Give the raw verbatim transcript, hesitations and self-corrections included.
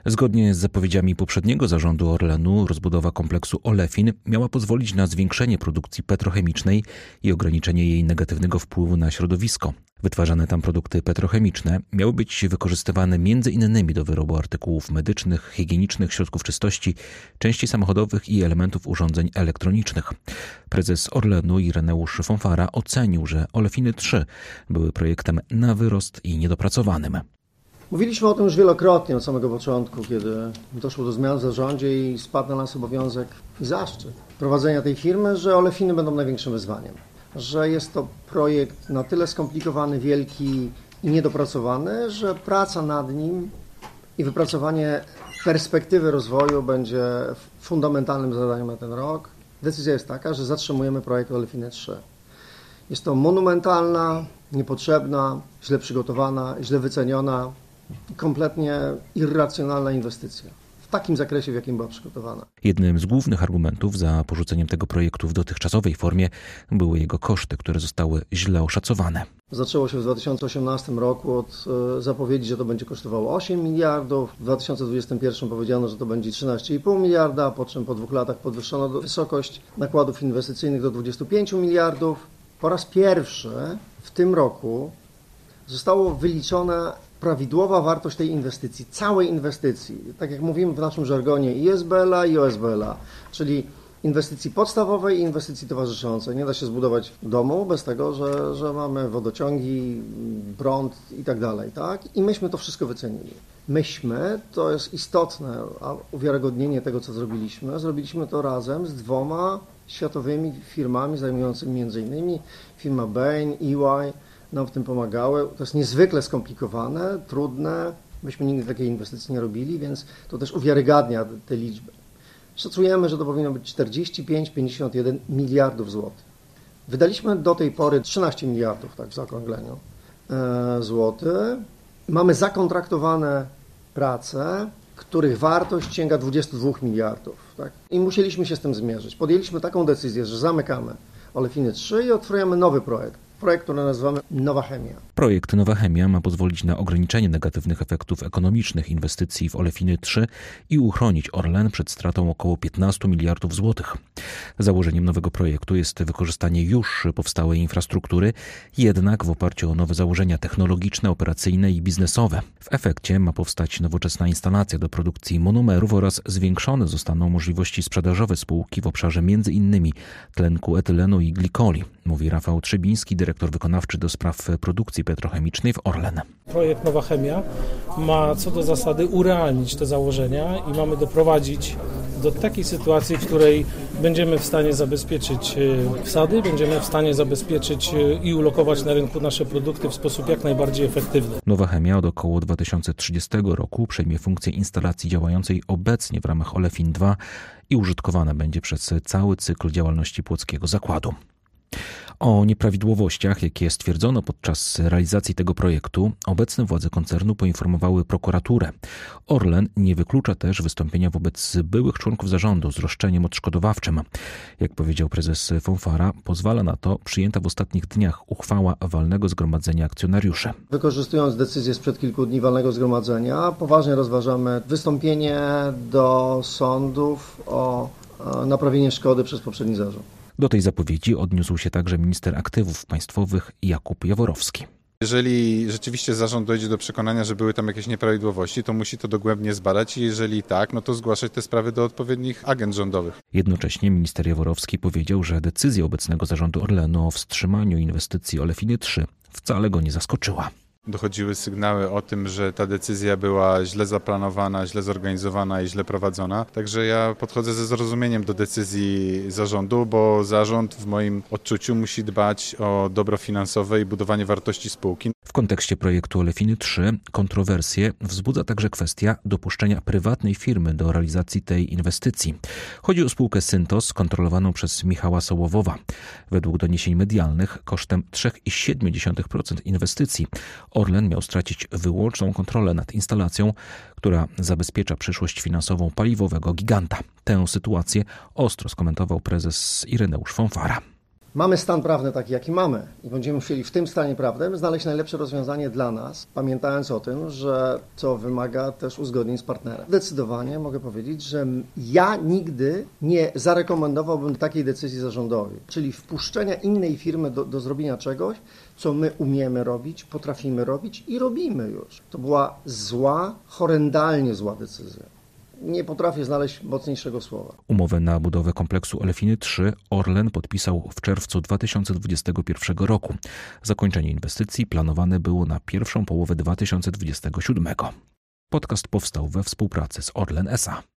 Zgodnie z zapowiedziami poprzedniego zarządu Orlenu rozbudowa kompleksu Olefin miała pozwolić na zwiększenie produkcji petrochemicznej i ograniczenie jej negatywnego wpływu na środowisko. Wytwarzane tam produkty petrochemiczne miały być wykorzystywane między innymi do wyrobu artykułów medycznych, higienicznych, środków czystości, części samochodowych i elementów urządzeń elektronicznych. Prezes Orlenu Ireneusz Fonfara ocenił, że Olefiny trzy były projektem na wyrost i niedopracowanym. Mówiliśmy o tym już wielokrotnie od samego początku, kiedy doszło do zmian w zarządzie i spadł na nas obowiązek i zaszczyt prowadzenia tej firmy, że Olefiny będą największym wyzwaniem. Że jest to projekt na tyle skomplikowany, wielki i niedopracowany, że praca nad nim i wypracowanie perspektywy rozwoju będzie fundamentalnym zadaniem na ten rok. Decyzja jest taka, że zatrzymujemy projekt Olefiny trzy. Jest to monumentalna, niepotrzebna, źle przygotowana, źle wyceniona, kompletnie irracjonalna inwestycja. W takim zakresie, w jakim była przygotowana. Jednym z głównych argumentów za porzuceniem tego projektu w dotychczasowej formie były jego koszty, które zostały źle oszacowane. Zaczęło się w dwa tysiące osiemnastym roku od zapowiedzi, że to będzie kosztowało osiem miliardów. W dwa tysiące dwudziestym pierwszym powiedziano, że to będzie trzynaście i pół miliarda, po czym po dwóch latach podwyższono wysokość nakładów inwestycyjnych do dwudziestu pięciu miliardów. Po raz pierwszy w tym roku zostało wyliczona prawidłowa wartość tej inwestycji, całej inwestycji, tak jak mówimy w naszym żargonie i S B L A i O S B L A, czyli inwestycji podstawowej i inwestycji towarzyszącej. Nie da się zbudować domu bez tego, że, że mamy wodociągi, prąd i tak dalej, tak? I myśmy to wszystko wycenili. Myśmy, to jest istotne uwiarygodnienie tego, co zrobiliśmy. Zrobiliśmy to razem z dwoma światowymi firmami zajmującymi między innymi firma Bain, E Y, nam w tym pomagały. To jest niezwykle skomplikowane, trudne. Myśmy nigdy takiej inwestycji nie robili, więc to też uwiarygadnia te liczby. Szacujemy, że to powinno być czterdzieści pięć do pięćdziesięciu jeden miliardów złotych. Wydaliśmy do tej pory trzynaście miliardów, tak w zaokrągleniu, e, złotych. Mamy zakontraktowane prace, których wartość sięga dwudziestu dwóch miliardów. Tak? I musieliśmy się z tym zmierzyć. Podjęliśmy taką decyzję, że zamykamy Olefiny trzy i otworzymy nowy projekt. Projekt, który nazywamy Nowa Chemia. Projekt Nowa Chemia ma pozwolić na ograniczenie negatywnych efektów ekonomicznych inwestycji w Olefiny trzy i uchronić Orlen przed stratą około piętnastu miliardów złotych. Założeniem nowego projektu jest wykorzystanie już powstałej infrastruktury, jednak w oparciu o nowe założenia technologiczne, operacyjne i biznesowe. W efekcie ma powstać nowoczesna instalacja do produkcji monomerów oraz zwiększone zostaną możliwości sprzedażowe spółki w obszarze między innymi tlenku etylenu i glikoli, mówi Rafał Trzebiński, dyrektor wykonawczy do spraw produkcji petrochemicznej w Orlen. Projekt Nowa Chemia ma co do zasady urealnić te założenia i mamy doprowadzić do takiej sytuacji, w której będziemy w stanie zabezpieczyć wsady, będziemy w stanie zabezpieczyć i ulokować na rynku nasze produkty w sposób jak najbardziej efektywny. Nowa Chemia od około dwa tysiące trzydziestego roku przejmie funkcję instalacji działającej obecnie w ramach Olefin dwa i użytkowana będzie przez cały cykl działalności płockiego zakładu. O nieprawidłowościach, jakie stwierdzono podczas realizacji tego projektu, obecne władze koncernu poinformowały prokuraturę. Orlen nie wyklucza też wystąpienia wobec byłych członków zarządu z roszczeniem odszkodowawczym. Jak powiedział prezes Fonfara, pozwala na to przyjęta w ostatnich dniach uchwała walnego zgromadzenia akcjonariuszy. Wykorzystując decyzję sprzed kilku dni walnego zgromadzenia, poważnie rozważamy wystąpienie do sądów o naprawienie szkody przez poprzedni zarząd. Do tej zapowiedzi odniósł się także minister aktywów państwowych Jakub Jaworowski. Jeżeli rzeczywiście zarząd dojdzie do przekonania, że były tam jakieś nieprawidłowości, to musi to dogłębnie zbadać i jeżeli tak, no to zgłaszać te sprawy do odpowiednich agent rządowych. Jednocześnie minister Jaworowski powiedział, że decyzja obecnego zarządu Orlenu o wstrzymaniu inwestycji Olefiny trzy wcale go nie zaskoczyła. Dochodziły sygnały o tym, że ta decyzja była źle zaplanowana, źle zorganizowana i źle prowadzona. Także ja podchodzę ze zrozumieniem do decyzji zarządu, bo zarząd w moim odczuciu musi dbać o dobro finansowe i budowanie wartości spółki. W kontekście projektu Olefiny trzy kontrowersje wzbudza także kwestia dopuszczenia prywatnej firmy do realizacji tej inwestycji. Chodzi o spółkę Syntos kontrolowaną przez Michała Sołowowa. Według doniesień medialnych kosztem trzy przecinek siedem procent inwestycji Orlen miał stracić wyłączną kontrolę nad instalacją, która zabezpiecza przyszłość finansową paliwowego giganta. Tę sytuację ostro skomentował prezes Ireneusz Fonfara. mamy stan prawny taki, jaki mamy i będziemy musieli w tym stanie prawnym znaleźć najlepsze rozwiązanie dla nas, pamiętając o tym, że to wymaga też uzgodnień z partnerem. Zdecydowanie mogę powiedzieć, że ja nigdy nie zarekomendowałbym takiej decyzji zarządowi, czyli wpuszczenia innej firmy do, do zrobienia czegoś, co my umiemy robić, potrafimy robić i robimy już. To była zła, horrendalnie zła decyzja. Nie potrafię znaleźć mocniejszego słowa. Umowę na budowę kompleksu Olefiny trzy Orlen podpisał w czerwcu dwa tysiące dwudziestego pierwszego roku. Zakończenie inwestycji planowane było na pierwszą połowę dwa tysiące dwudziestego siódmego. Podcast powstał we współpracy z Orlen S A.